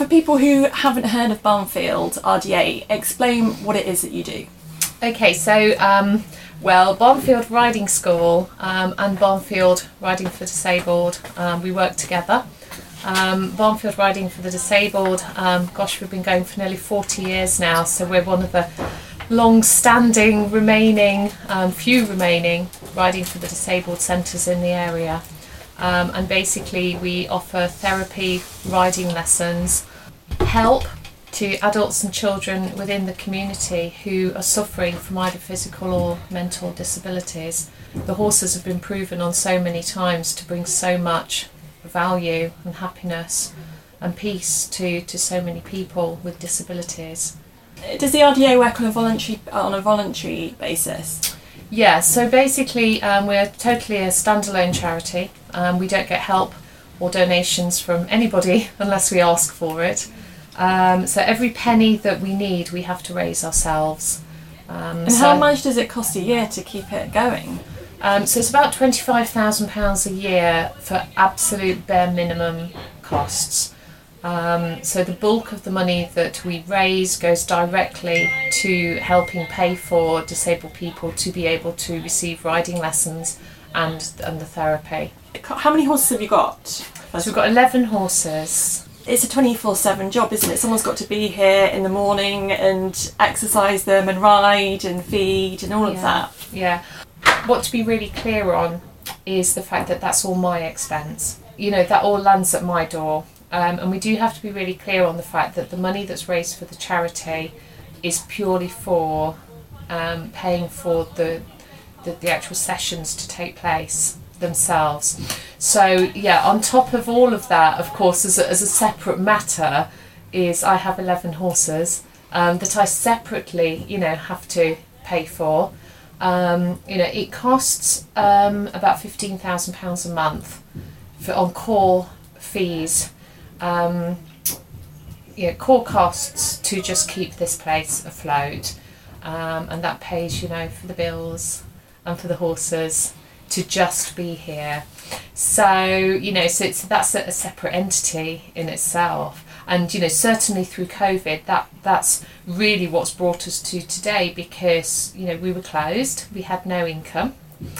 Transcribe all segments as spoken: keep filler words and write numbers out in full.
for people who haven't heard of Barnfield R D A, explain what it is that you do. Okay, so um, well, Barnfield Riding School um, and Barnfield Riding for Disabled, um, we work together. Um, Barnfield Riding for the Disabled, um, gosh, we've been going for nearly forty years now, so we're one of the long-standing remaining, um, few remaining Riding for the Disabled centres in the area. Um, and basically we offer therapy, riding lessons, help to adults and children within the community who are suffering from either physical or mental disabilities. The horses have been proven on so many times to bring so much value and happiness and peace to, to so many people with disabilities. Does the R D A work on a voluntary on a voluntary basis? Yeah, so basically um, we're totally a standalone charity. Um, we don't get help or donations from anybody unless we ask for it. Um, so every penny that we need, we have to raise ourselves. Um, and so, how much does it cost a year to keep it going? Um, so it's about twenty-five thousand pounds a year for absolute bare minimum costs. Um, so the bulk of the money that we raise goes directly to helping pay for disabled people to be able to receive riding lessons and, and the therapy. How many horses have you got? So we've got eleven horses. It's a twenty-four seven job, isn't it? Someone's got to be here in the morning and exercise them and ride and feed and all of Yeah. that. Yeah. What to be really clear on is the fact that that's all my expense. You know, that all lands at my door. Um, and we do have to be really clear on the fact that the money that's raised for the charity is purely for um, paying for the, the the actual sessions to take place themselves. So yeah, on top of all of that, of course, as a, as a separate matter, is I have eleven horses um, that I separately, you know, have to pay for. Um, you know, it costs um, about fifteen thousand pounds a month for on core fees. Um, you know, core costs to just keep this place afloat, um, and that pays, you know, for the bills and for the horses to just be here. So, you know, so it's, that's a, a separate entity in itself. And, you know, certainly through COVID, that that's really what's brought us to today, because, you know, we were closed, we had no income.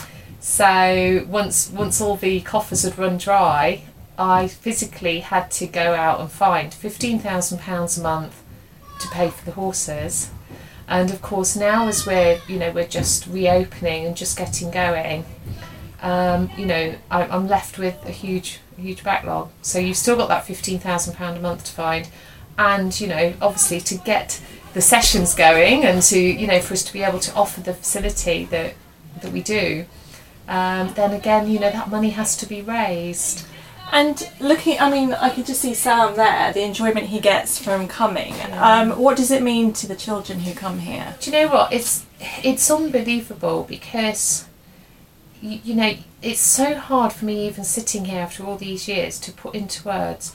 So once once all the coffers had run dry, I physically had to go out and find fifteen thousand pounds a month to pay for the horses. And of course now, as we're, you know, we're just reopening and just getting going, um, you know, I, I'm left with a huge, huge backlog. So you've still got that fifteen thousand pounds a month to find. And, you know, obviously to get the sessions going and to, you know, for us to be able to offer the facility that, that we do, um, then again, you know, that money has to be raised. And looking, I mean, I can just see Sam there, the enjoyment he gets from coming. Um, what does it mean to the children who come here? Do you know what? It's it's unbelievable, because, you, you know, it's so hard for me even sitting here after all these years to put into words.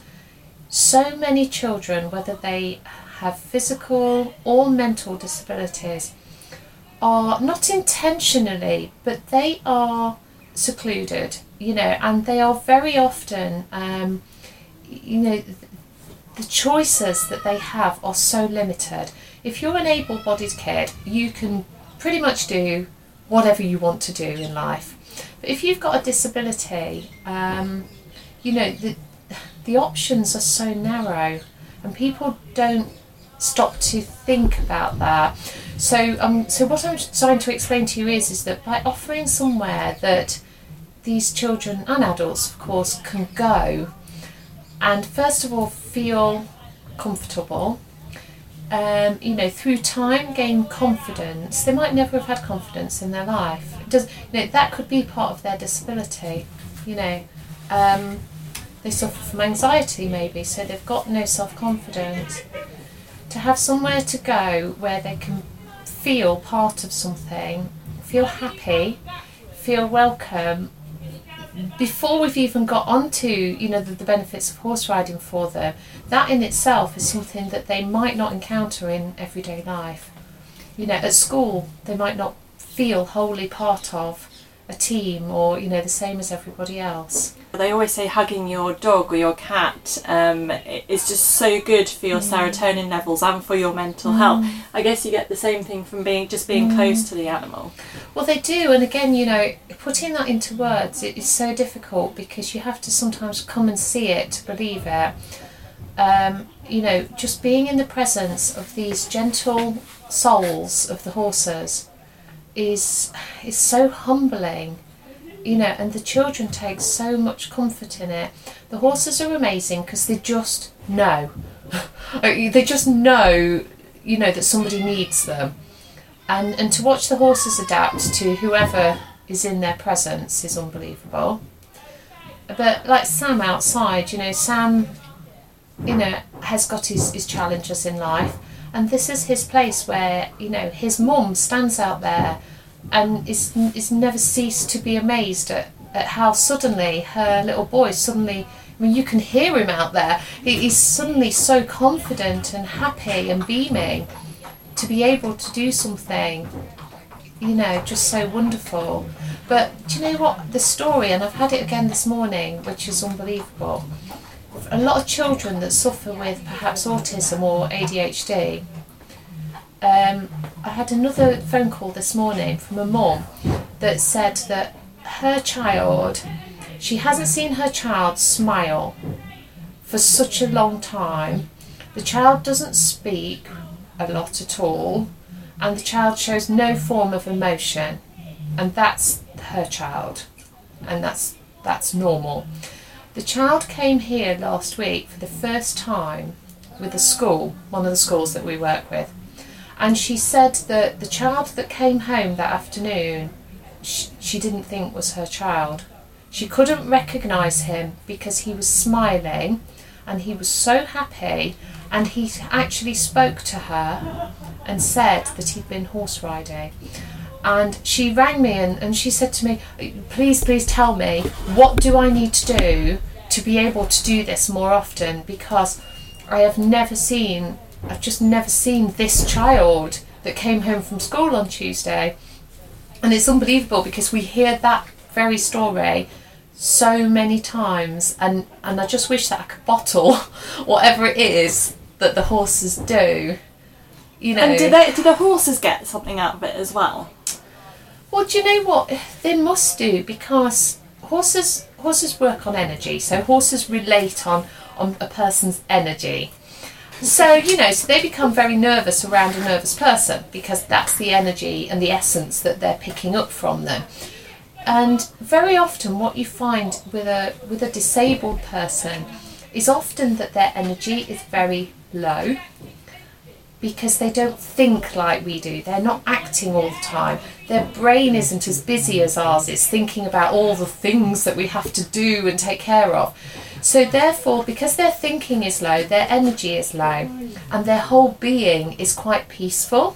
So many children, whether they have physical or mental disabilities, are not intentionally, but they are secluded, you know, and they are very often, um, you know, the choices that they have are so limited. If you're an able-bodied kid, you can pretty much do whatever you want to do in life. But if you've got a disability, um, you know, the, the options are so narrow, and people don't stop to think about that. So, um, so what I'm trying to explain to you is, is that by offering somewhere that these children and adults, of course, can go and first of all feel comfortable, um, you know, through time gain confidence. They might never have had confidence in their life. It does, you know, that could be part of their disability. You know, um, they suffer from anxiety maybe, so they've got no self-confidence. To have somewhere to go where they can feel part of something, feel happy, feel welcome, before we've even got onto, you know, the, the benefits of horse riding for them, that in itself is something that they might not encounter in everyday life. You know, at school they might not feel wholly part of a team, or you know, the same as everybody else. They always say hugging your dog or your cat um, is just so good for your mm. serotonin levels and for your mental mm. health. I guess you get the same thing from being just being mm. close to the animal. Well, they do, and again, you know, putting that into words, it is so difficult because you have to sometimes come and see it to believe it. Um, you know, just being in the presence of these gentle souls of the horses is is so humbling. You know, and the children take so much comfort in it. The horses are amazing because they just know. They just know, you know, that somebody needs them. And and to watch the horses adapt to whoever is in their presence is unbelievable. But like Sam outside, you know, Sam, you know, has got his, his challenges in life. And this is his place where, you know, his mum stands out there and is is never ceased to be amazed at, at how suddenly her little boy suddenly, I mean, you can hear him out there. He, he's suddenly so confident and happy and beaming to be able to do something, you know, just so wonderful. But do you know what? The story, and I've had it again this morning, which is unbelievable. A lot of children that suffer with perhaps autism or A D H D. Um, I had another phone call this morning from a mum that said that her child, she hasn't seen her child smile for such a long time. The child doesn't speak a lot at all, and the child shows no form of emotion, and that's her child, and that's that's normal. The child came here last week for the first time with the school, one of the schools that we work with. And she said that the child that came home that afternoon, she, she didn't think was her child. She couldn't recognise him because he was smiling and he was so happy, and he actually spoke to her and said that he'd been horse riding. And she rang me and, and she said to me, please, please tell me, what do I need to do to be able to do this more often? Because I have never seen... I've just never seen this child that came home from school on Tuesday. And it's unbelievable because we hear that very story so many times, and, and I just wish that I could bottle whatever it is that the horses do. You know. And do they do the horses get something out of it as well? Well, do you know what? They must do, because horses horses work on energy, so horses relate on, on a person's energy. So, you know, so they become very nervous around a nervous person because that's the energy and the essence that they're picking up from them. And very often what you find with a with a disabled person is often that their energy is very low because they don't think like we do. They're not acting all the time. Their brain isn't as busy as ours is, thinking about all the things that we have to do and take care of. So therefore, because their thinking is low, their energy is low, and their whole being is quite peaceful.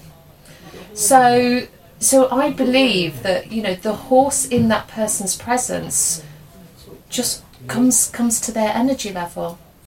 So, so I believe that, you know, the horse in that person's presence just comes comes to their energy level.